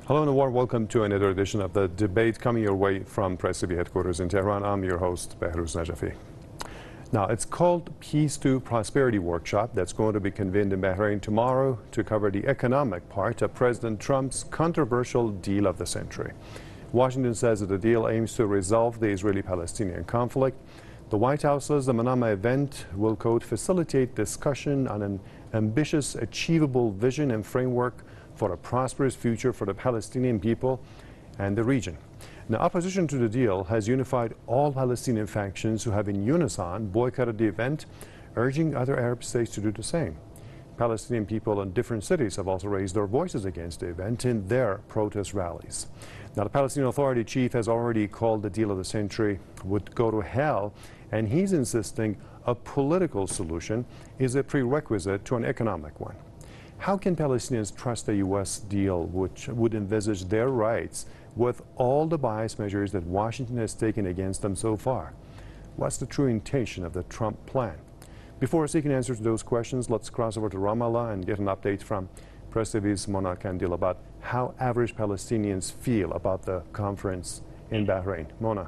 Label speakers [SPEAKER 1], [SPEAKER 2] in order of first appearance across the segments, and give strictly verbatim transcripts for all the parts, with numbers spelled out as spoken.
[SPEAKER 1] Hello and a warm welcome to another edition of The Debate, coming your way from Press T V headquarters in Tehran. I'm your host, Behrouz Najafi. Now, it's called Peace to Prosperity Workshop that's going to be convened in Bahrain tomorrow to cover the economic part of President Trump's controversial deal of the century. Washington says that the deal aims to resolve the Israeli-Palestinian conflict. The White House says the Manama event will, quote, facilitate discussion on an ambitious, achievable vision and framework for a prosperous future for the Palestinian people and the region. Now, opposition to the deal has unified all Palestinian factions who have in unison boycotted the event, urging other Arab states to do the same. Palestinian people in different cities have also raised their voices against the event in their protest rallies. Now, the Palestinian Authority chief has already called the deal of the century would go to hell, and he's insisting a political solution is a prerequisite to an economic one. How can Palestinians trust a U S deal which would envisage their rights with all the bias measures that Washington has taken against them so far? What's the true intention of the Trump plan? Before seeking answers to those questions, let's cross over to Ramallah and get an update from Press T V's Mona Kandil about how average Palestinians feel about the conference in Bahrain. Mona.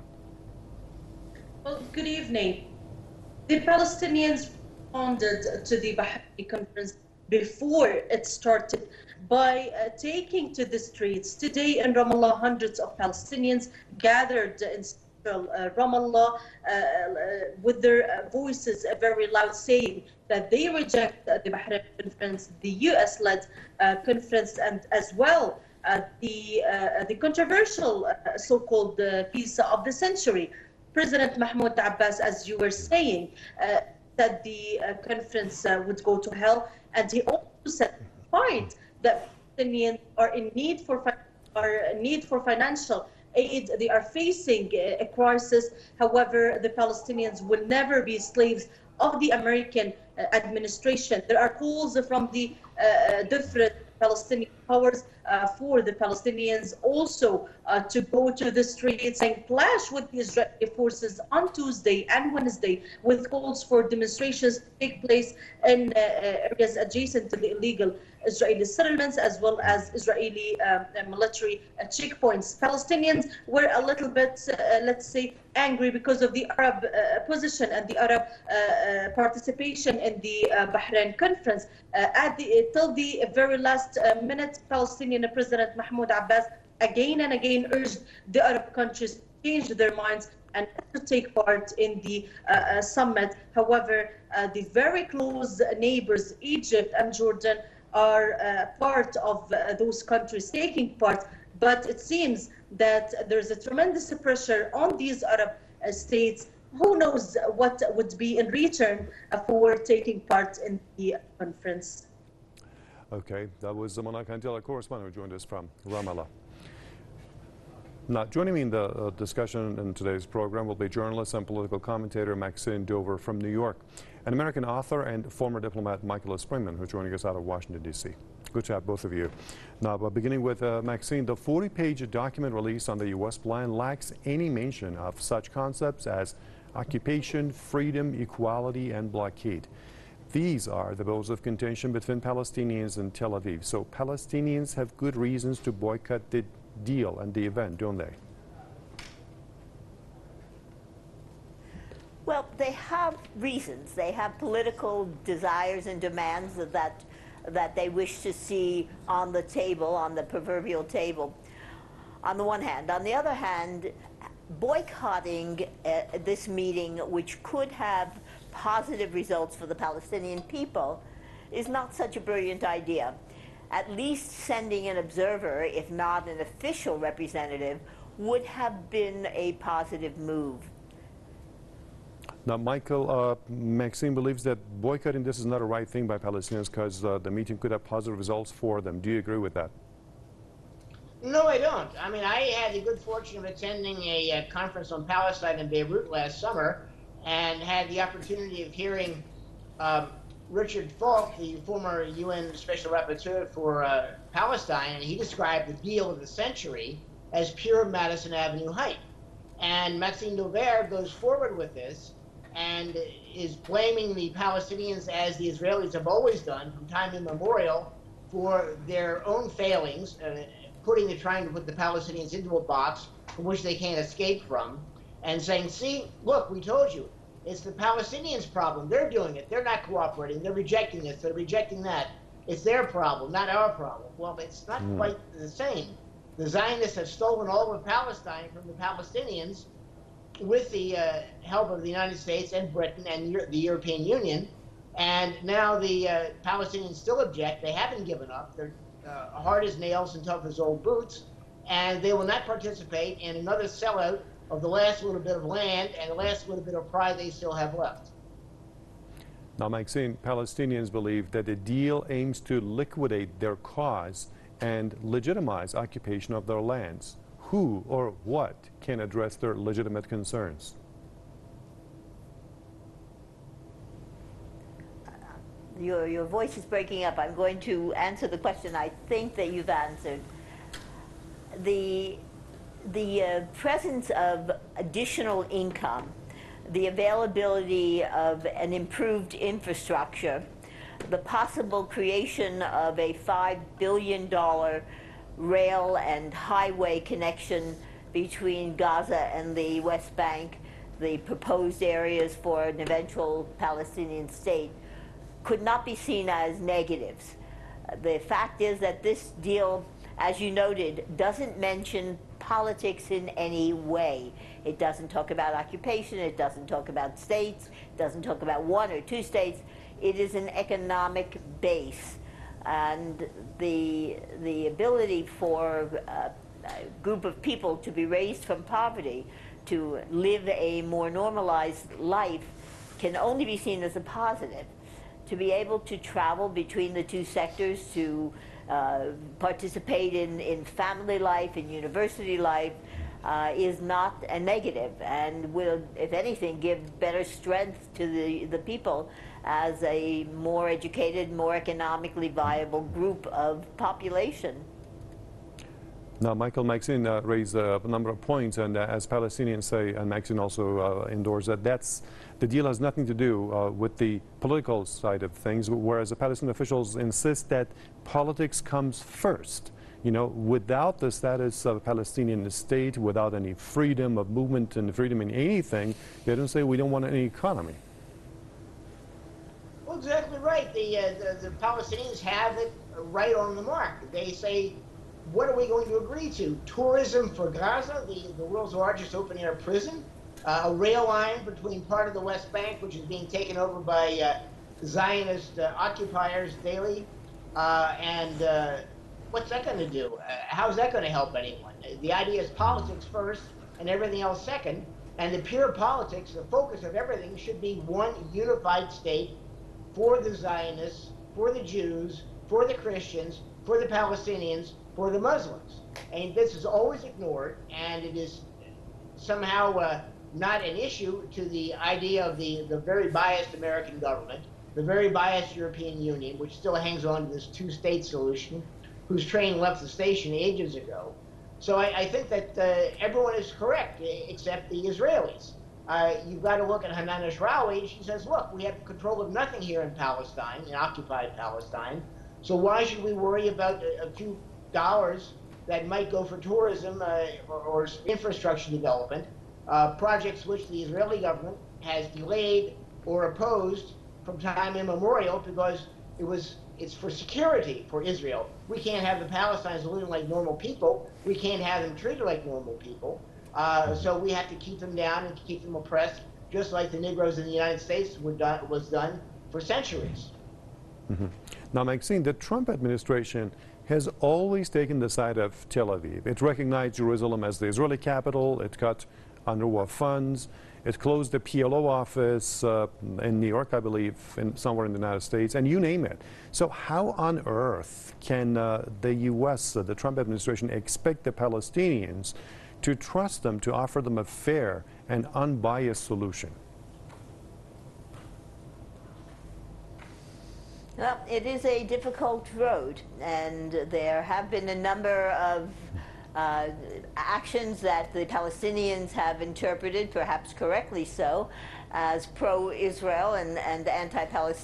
[SPEAKER 2] Well, good evening. The Palestinians responded to the Bahrain conference before it started by uh, taking to the streets. Today in Ramallah, hundreds of Palestinians gathered in central uh, Ramallah uh, uh, with their uh, voices uh, very loud, saying that they reject uh, the Bahrain conference, the U S-led uh, conference, and as well uh, the, uh, the controversial uh, so-called uh, peace of the century. President Mahmoud Abbas, as you were saying, uh, that the uh, conference uh, would go to hell, and he also said point that Palestinians are in need for are in need for financial aid. They are facing a, a crisis. However, the Palestinians will never be slaves of the American uh, administration. There are calls from the uh, different Palestinian powers uh, for the Palestinians also uh, to go to the streets and clash with the Israeli forces on Tuesday and Wednesday, with calls for demonstrations to take place in uh, areas adjacent to the illegal Israeli settlements, as well as Israeli um, military uh, checkpoints. Palestinians were a little bit, uh, let's say, angry because of the Arab uh, position and the Arab uh, uh, participation in the uh, Bahrain conference. Uh, at the, till the very last uh, minute, Palestinian President Mahmoud Abbas again and again urged the Arab countries to change their minds and to take part in the uh, uh, summit. However, uh, the very close neighbors, Egypt and Jordan, are uh, part of uh, those countries taking part, but it seems that there's a tremendous pressure on these Arab uh, states. Who knows what would be in return uh, for taking part in the conference.
[SPEAKER 1] Okay, that was Mona Kandil, a correspondent who joined us from Ramallah. Now, joining me in the uh, discussion in today's program will be journalist and political commentator Maxine Dover from New York, and American author and former diplomat Michael Springman, who's joining us out of Washington, D C Good to have both of you. Now, but beginning with uh, Maxine, the forty page document released on the U S plan lacks any mention of such concepts as occupation, freedom, equality, and blockade. These are the bills of contention between Palestinians and Tel Aviv. So Palestinians have good reasons to boycott the deal and the event, don't they?
[SPEAKER 3] Well, they have reasons. They have political desires and demands that, that they wish to see on the table, on the proverbial table, on the one hand. On the other hand, boycotting uh, this meeting, which could have positive results for the Palestinian people, is not such a brilliant idea. At least sending an observer, if not an official representative, would have been a positive move.
[SPEAKER 1] Now, Michael, uh, Maxine believes that boycotting this is not a right thing by Palestinians because uh, the meeting could have positive results for them. Do you agree with that?
[SPEAKER 4] No, I don't. I mean, I had the good fortune of attending a, a conference on Palestine in Beirut last summer and had the opportunity of hearing um, Richard Falk, the former U N Special Rapporteur for uh, Palestine, and he described the deal of the century as pure Madison Avenue hype. And Maxine Dover goes forward with this and is blaming the Palestinians, as the Israelis have always done from time immemorial, for their own failings, uh, putting the trying to put the Palestinians into a box from which they can't escape from, and saying, see, look, we told you, it's the Palestinians' problem. They're doing it. They're not cooperating. They're rejecting this. They're rejecting that. It's their problem, not our problem. Well, it's not
[SPEAKER 1] Mm.
[SPEAKER 4] quite the same. The Zionists have stolen all of Palestine from the Palestinians with the uh, help of the United States and Britain and Euro the European Union. And now the uh, Palestinians still object. They haven't given up. They're uh, hard as nails and tough as old boots. And they will not participate in another sellout of the last little bit of land and the last little bit of pride they still have left.
[SPEAKER 1] Now, Maxine, Palestinians believe that the deal aims to liquidate their cause and legitimize occupation of their lands. Who or what can address their legitimate concerns?
[SPEAKER 3] Your, your voice is breaking up. I'm going to answer the question I think that you've answered. The, the uh, presence of additional income, the availability of an improved infrastructure, the possible creation of a five billion dollar rail and highway connection between Gaza and the West Bank, the proposed areas for an eventual Palestinian state, could not be seen as negatives. Uh, the fact is that this deal, as you noted, doesn't mention politics in any way. It doesn't talk about occupation, it doesn't talk about states, it doesn't talk about one or two states. It is an economic base. And the, the ability for uh, a group of people to be raised from poverty, to live a more normalized life, can only be seen as a positive. To be able to travel between the two sectors, to uh, participate in, in family life, in university life, uh, is not a negative, and will, if anything, give better strength to the, the people as a more educated, more economically viable group of population.
[SPEAKER 1] Now, Michael, Maxine uh, raised a number of points, and uh, as Palestinians say, and Maxine also uh, endorsed that that's, the deal has nothing to do uh, with the political side of things, whereas the Palestinian officials insist that politics comes first. You know, without the status of a Palestinian state, without any freedom of movement and freedom in anything, they don't say we don't want any economy.
[SPEAKER 4] Well, exactly right. The, uh, the, the Palestinians have it right on the mark. They say, what are we going to agree to? Tourism for Gaza, the, the world's largest open-air prison, uh, a rail line between part of the West Bank, which is being taken over by uh, Zionist uh, occupiers daily, uh, and uh, what's that going to do? Uh, how's that going to help anyone? The idea is politics first and everything else second, and the pure politics, the focus of everything should be one unified state for the Zionists, for the Jews, for the Christians, for the Palestinians, for the Muslims. And this is always ignored, and it is somehow uh, not an issue to the idea of the, the very biased American government, the very biased European Union, which still hangs on to this two-state solution, whose train left the station ages ago. So I, I think that uh, everyone is correct, except the Israelis. Uh, you've got to look at Hanan Ashrawi. She says, look, we have control of nothing here in Palestine, in occupied Palestine, so why should we worry about a, a few dollars that might go for tourism uh, or, or infrastructure development, uh, projects which the Israeli government has delayed or opposed from time immemorial because it was it's for security for Israel. We can't have the Palestinians living like normal people. We can't have them treated like normal people. Uh, so we have to keep them down and keep them oppressed, just like the Negroes in the United States were done, was done for centuries.
[SPEAKER 1] Mm-hmm. Now, Maxine, the Trump administration has always taken the side of Tel Aviv. It recognized Jerusalem as the Israeli capital. It cut UNRWA funds. It closed the P L O office uh, in New York, I believe, in, somewhere in the United States, and you name it. So how on earth can uh, the U S, uh, the Trump administration, expect the Palestinians to trust them to offer them a fair and unbiased solution?
[SPEAKER 3] Well, it is a difficult road, and there have been a number of uh, actions that the Palestinians have interpreted, perhaps correctly so, as pro-Israel and, and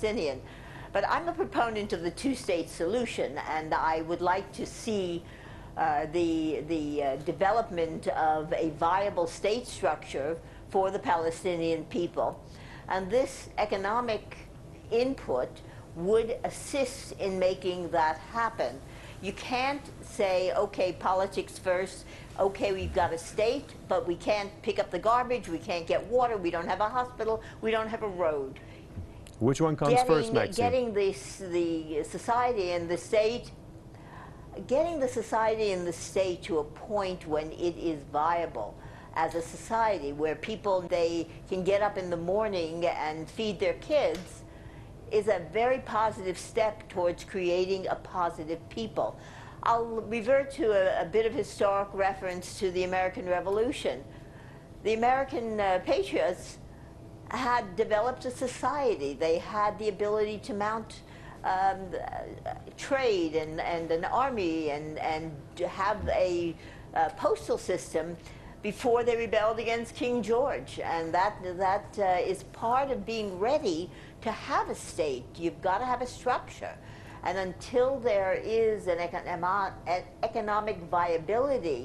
[SPEAKER 3] anti-Palestinian. But I'm a proponent of the two-state solution, and I would like to see uh, the, the uh, development of a viable state structure for the Palestinian people. And this economic input would assist in making that happen. You can't say, okay, politics first, okay, we've got a state, but we can't pick up the garbage, we can't get water, we don't have a hospital, we don't have a road.
[SPEAKER 1] Which one comes
[SPEAKER 3] getting,
[SPEAKER 1] first, Maxine?
[SPEAKER 3] Getting this, the society and the state, getting the society and the state to a point when it is viable as a society, where people, they can get up in the morning and feed their kids, is a very positive step towards creating a positive people. I'll revert to a, a bit of historic reference to the American Revolution. The American uh, patriots had developed a society. They had the ability to mount um, uh, trade and, and an army and, and to have a uh, postal system before they rebelled against King George. And that, that uh, is part of being ready to have a state. You've got to have a structure. And until there is an, econo an economic viability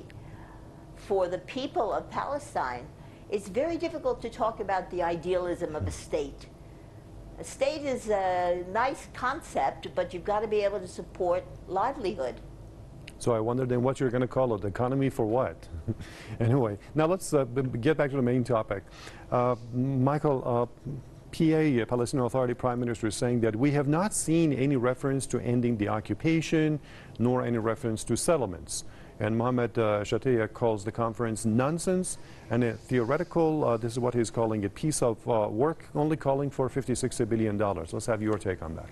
[SPEAKER 3] for the people of Palestine, it's very difficult to talk about the idealism of a state. A state is a nice concept, but you've got to be able to support livelihood.
[SPEAKER 1] So I wonder then what you're going to call it, economy for what? Anyway, now let's uh, get back to the main topic. Uh, Michael, uh, P A, Palestinian Authority Prime Minister, is saying that we have not seen any reference to ending the occupation, nor any reference to settlements. And Mohammed uh, Shatia calls the conference nonsense and a theoretical, uh, this is what he's calling a piece of uh, work, only calling for fifty, sixty billion dollars. Let's have your take on that.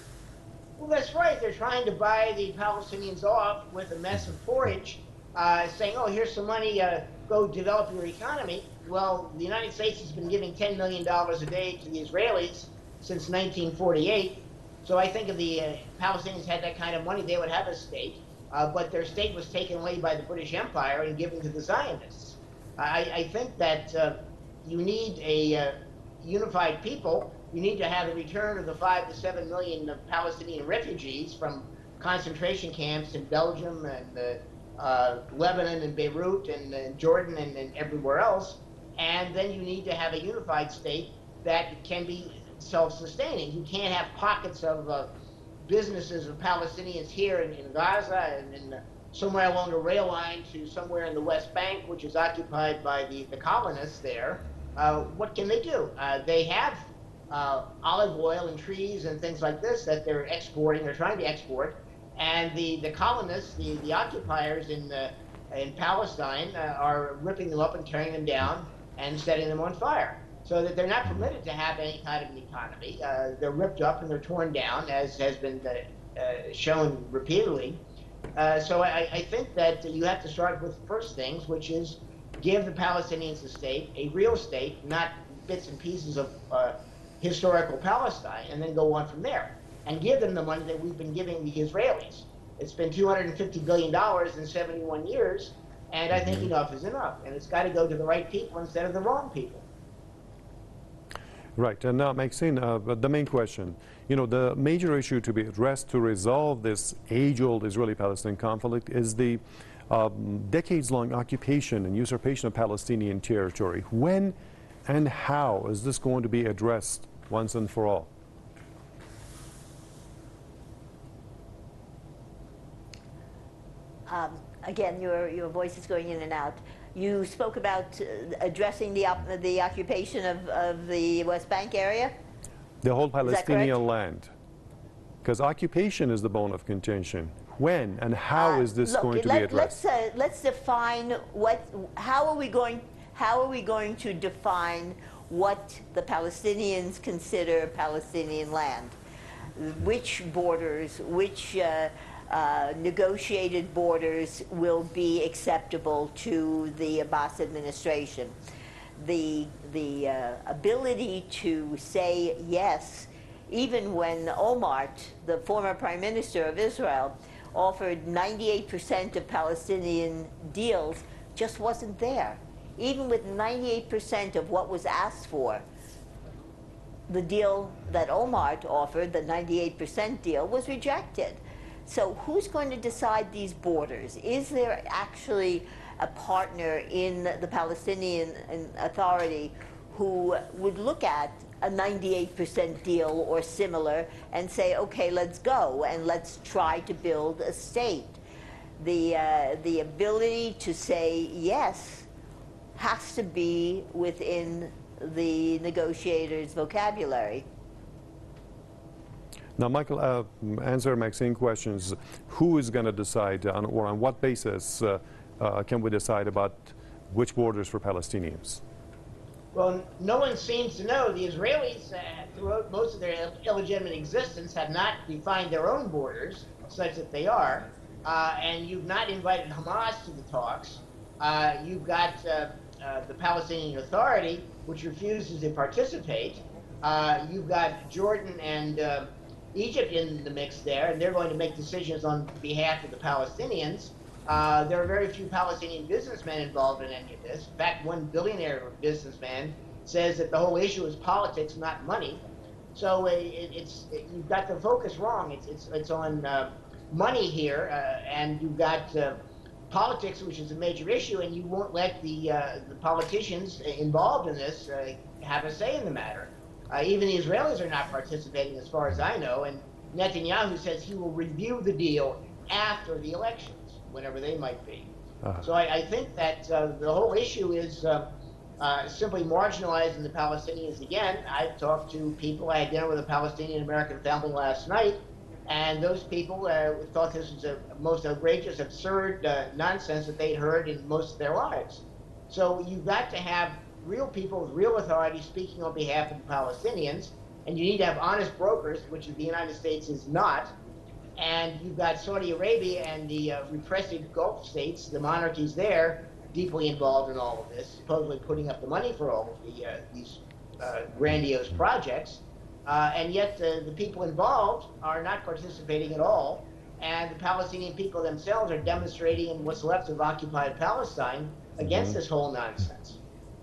[SPEAKER 4] Well, that's right. They're trying to buy the Palestinians off with a mess of porridge, uh, saying, oh, here's some money, uh, go develop your economy. Well, the United States has been giving ten million dollars a day to the Israelis since nineteen forty-eight. So I think if the uh, Palestinians had that kind of money, they would have a state. Uh, but their state was taken away by the British Empire and given to the Zionists. I, I think that uh, you need a uh, unified people. You need to have a return of the five to seven million of Palestinian refugees from concentration camps in Belgium and uh, uh, Lebanon and Beirut and uh, Jordan and, and everywhere else. And then you need to have a unified state that can be self-sustaining. You can't have pockets of uh, businesses of Palestinians here in, in Gaza and in, uh, somewhere along the rail line to somewhere in the West Bank, which is occupied by the, the colonists there. Uh, what can they do? Uh, they have uh, olive oil and trees and things like this that they're exporting, they're trying to export. And the, the colonists, the, the occupiers in, uh, in Palestine uh, are ripping them up and tearing them down and setting them on fire. So that they're not permitted to have any kind of an economy. Uh, they're ripped up and they're torn down, as has been uh, uh, shown repeatedly. Uh, so I, I think that you have to start with the first things, which is give the Palestinians a state, a real state, not bits and pieces of uh, historical Palestine, and then go on from there. And give them the money that we've been giving the Israelis. It's been two hundred fifty billion dollars in seventy-one years, and I think enough is enough. And it's got to go to the right people instead of the wrong people.
[SPEAKER 1] Right, and now, Maxine, uh, but the main question, you know, the major issue to be addressed to resolve this age-old Israeli-Palestinian conflict is the um, decades-long occupation and usurpation of Palestinian territory. When and how is this going to be addressed once and for all?
[SPEAKER 3] Um, again, your, your voice is going in and out. You spoke about uh, addressing the, op the occupation of, of the West Bank area?
[SPEAKER 1] The whole Palestinian land. Because occupation is the bone of contention. When and how
[SPEAKER 3] uh,
[SPEAKER 1] is this
[SPEAKER 3] look,
[SPEAKER 1] going to
[SPEAKER 3] let,
[SPEAKER 1] be addressed?
[SPEAKER 3] Let's, uh, let's define what, how are we going, how are we going to define what the Palestinians consider Palestinian land? Which borders, which uh, Uh, negotiated borders will be acceptable to the Abbas administration. The, the uh, ability to say yes, even when Omar, the former prime minister of Israel, offered ninety-eight percent of Palestinian deals, just wasn't there. Even with ninety-eight percent of what was asked for, the deal that Omar offered, the ninety-eight percent deal, was rejected. So who's going to decide these borders? Is there actually a partner in the Palestinian Authority who would look at a ninety-eight percent deal or similar and say, okay, let's go and let's try to build a state? The, uh, the ability to say yes has to be within the negotiator's vocabulary.
[SPEAKER 1] Now, Michael, uh, answer Maxine questions. Who is going to decide on, or on what basis uh, uh, can we decide about which borders for Palestinians?
[SPEAKER 4] Well, no one seems to know. The Israelis, uh, throughout most of their illegitimate existence, have not defined their own borders such that they are. Uh, and you've not invited Hamas to the talks. Uh, you've got uh, uh, the Palestinian Authority, which refuses to participate. Uh, you've got Jordan and uh, Egypt in the mix there, and they're going to make decisions on behalf of the Palestinians. Uh, there are very few Palestinian businessmen involved in any of this. In fact, one billionaire businessman says that the whole issue is politics, not money. So uh, it, it's it, you've got the focus wrong. It's it's it's on uh, money here, uh, and you've got uh, politics, which is a major issue, and you won't let the uh, the politicians involved in this uh, have a say in the matter. Uh, even the Israelis are not participating, as far as I know, and Netanyahu says he will review the deal after the elections, whenever they might be. Uh-huh. So I, I think that uh, the whole issue is uh, uh, simply marginalizing the Palestinians again. I've talked to people. I had dinner with a Palestinian-American family last night, and those people uh, thought this was the most outrageous, absurd uh, nonsense that they'd heard in most of their lives. So you've got to have real people with real authority speaking on behalf of the Palestinians, and you need to have honest brokers, which the United States is not. And you've got Saudi Arabia and the uh, repressive Gulf states, the monarchies there, deeply involved in all of this, supposedly putting up the money for all of the, uh, these uh, grandiose projects. Uh, and yet uh, the people involved are not participating at all. And the Palestinian people themselves are demonstrating in what's left of occupied Palestine against mm-hmm. this whole nonsense.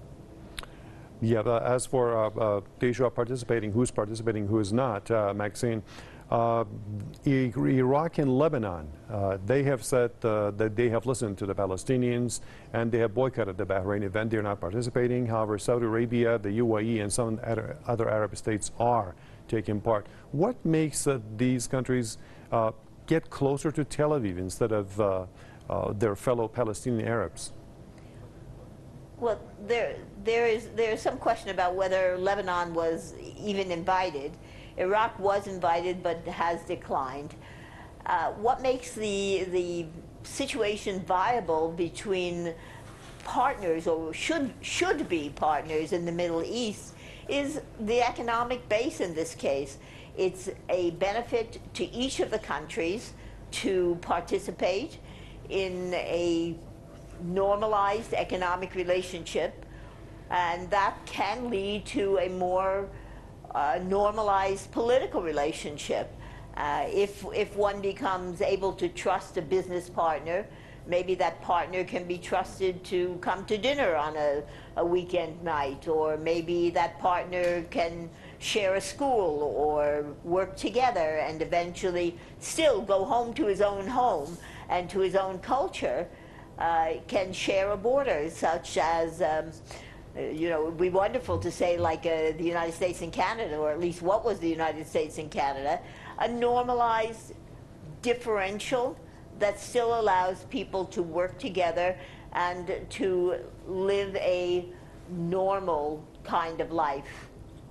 [SPEAKER 1] Yeah, but as for uh, uh, the issue of participating, who's participating, who is not, uh, Maxine, uh, Iraq and Lebanon, uh, they have said uh, that they have listened to the Palestinians and they have boycotted the Bahrain event. They're not participating. However, Saudi Arabia, the U A E, and some other Arab states are taking part. What makes uh, these countries uh, get closer to Tel Aviv instead of uh, uh, their fellow Palestinian Arabs?
[SPEAKER 3] Well, there, there is there is some question about whether Lebanon was even invited. Iraq was invited, but has declined. Uh, what makes the the situation viable between partners, or should should be partners in the Middle East, is the economic base in this case. It's a benefit to each of the countries to participate in a normalized economic relationship, and that can lead to a more uh, normalized political relationship. Uh, if, if one becomes able to trust a business partner, maybe that partner can be trusted to come to dinner on a, a weekend night, or maybe that partner can share a school or work together and eventually still go home to his own home and to his own culture. Uh, can share a border, such as, um, you know, it would be wonderful to say like uh, the United States and Canada, or at least what was the United States and Canada, a normalized differential that still allows people to work together and to live a normal kind of life.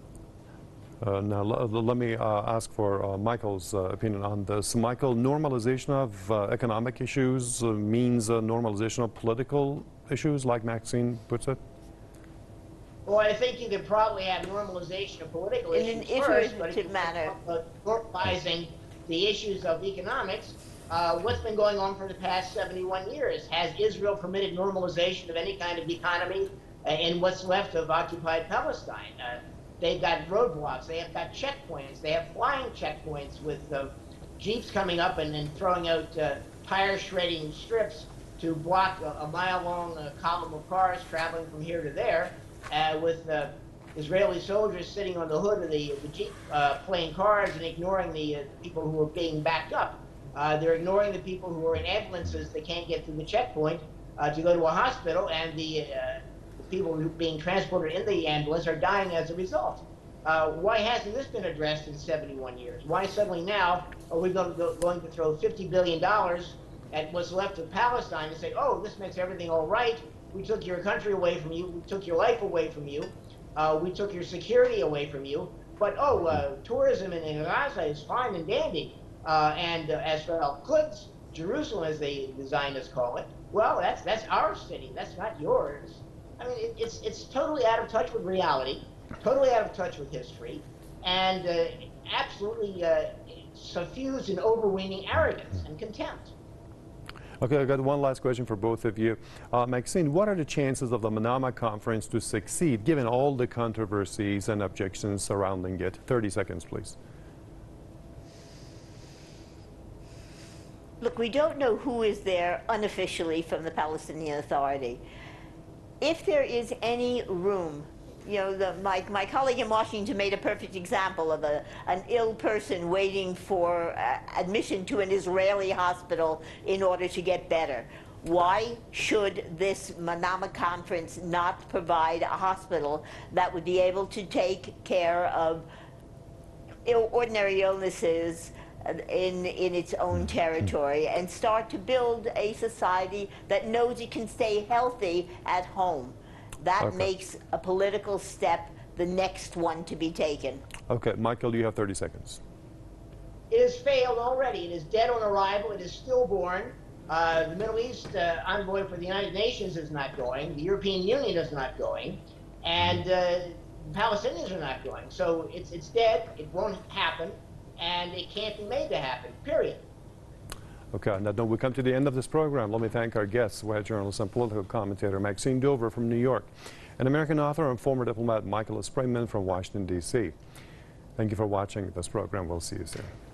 [SPEAKER 1] Uh, now, let me uh, ask for uh, Michael's uh, opinion on this. Michael, normalization of uh, economic issues uh, means uh, normalization of political issues, like Maxine puts it?
[SPEAKER 4] Well, I think you could probably have normalization of political
[SPEAKER 3] in
[SPEAKER 4] issues
[SPEAKER 3] an
[SPEAKER 4] first, but
[SPEAKER 3] iterative manner.
[SPEAKER 4] Normalizing the issues of economics, uh, what's been going on for the past seventy-one years? Has Israel permitted normalization of any kind of economy uh, in what's left of occupied Palestine? Uh, They've got roadblocks, they have got checkpoints, they have flying checkpoints with uh, jeeps coming up and then throwing out uh, tire shredding strips to block a, a mile-long uh, column of cars traveling from here to there, uh, with uh, Israeli soldiers sitting on the hood of the, the jeep uh, playing cards and ignoring the uh, people who are being backed up. Uh, they're ignoring the people who are in ambulances that can't get through the checkpoint uh, to go to a hospital, and the, uh, the people who being transported in the ambulance are dying as a result. Uh, why hasn't this been addressed in seventy-one years? Why suddenly now are we going to, go, going to throw fifty billion dollars at what's left of Palestine and say, oh, this makes everything all right. We took your country away from you. We took your life away from you. Uh, we took your security away from you. But, oh, uh, tourism in, in Gaza is fine and dandy. Uh, and uh, as for Al-Quds, Jerusalem, as the, the Zionists call it, well, that's that's our city. That's not yours. I mean, it, it's it's totally out of touch with reality, totally out of touch with history, and uh, absolutely uh, suffused in overweening arrogance and contempt.
[SPEAKER 1] Okay, I've got one last question for both of you. Uh, Maxine, what are the chances of the Manama Conference to succeed, given all the controversies and objections surrounding it? thirty seconds, please.
[SPEAKER 3] Look, we don't know who is there unofficially from the Palestinian Authority. If there is any room, you know, the, my, my colleague in Washington made a perfect example of a, an ill person waiting for uh, admission to an Israeli hospital in order to get better. Why should this Manama Conference not provide a hospital that would be able to take care of Ill, ordinary illnesses in, in its own territory and start to build a society that knows it can stay healthy at home? That
[SPEAKER 1] okay.
[SPEAKER 3] makes a political step the next one to be taken.
[SPEAKER 1] Okay, Michael, you have thirty seconds.
[SPEAKER 4] It has failed already. It is dead on arrival. It is stillborn. Uh, the Middle East uh, envoy for the United Nations is not going. The European Union is not going. And uh, Palestinians are not going. So it's, it's dead. It won't happen. And it can't be made to happen, period.
[SPEAKER 1] Okay, on that note, we come to the end of this program. Let me thank our guests, White journalist and political commentator Maxine Dover from New York, and American author and former diplomat Michael Springman from Washington, D C Thank you for watching this program. We'll see you soon.